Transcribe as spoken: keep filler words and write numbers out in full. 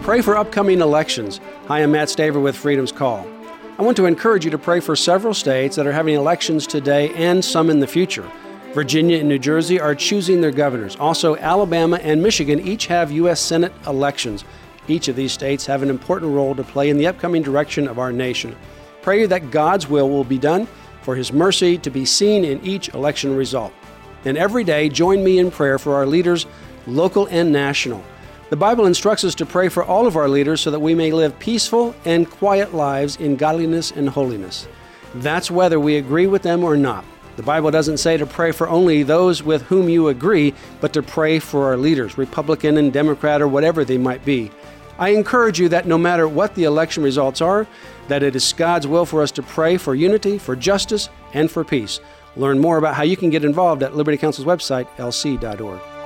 Pray for upcoming elections. Hi, I'm Matt Staver with Freedom's Call. I want to encourage you to pray for several states that are having elections today and some in the future. Virginia and New Jersey are choosing their governors. Also, Alabama and Michigan each have U S Senate elections. Each of these states have an important role to play in the upcoming direction of our nation. Pray that God's will will be done, for His mercy to be seen in each election result. And every day, join me in prayer for our leaders, local and national. The Bible instructs us to pray for all of our leaders so that we may live peaceful and quiet lives in godliness and holiness. That's whether we agree with them or not. The Bible doesn't say to pray for only those with whom you agree, but to pray for our leaders, Republican and Democrat or whatever they might be. I encourage you that no matter what the election results are, that it is God's will for us to pray for unity, for justice, and for peace. Learn more about how you can get involved at Liberty Counsel's website, L C dot org.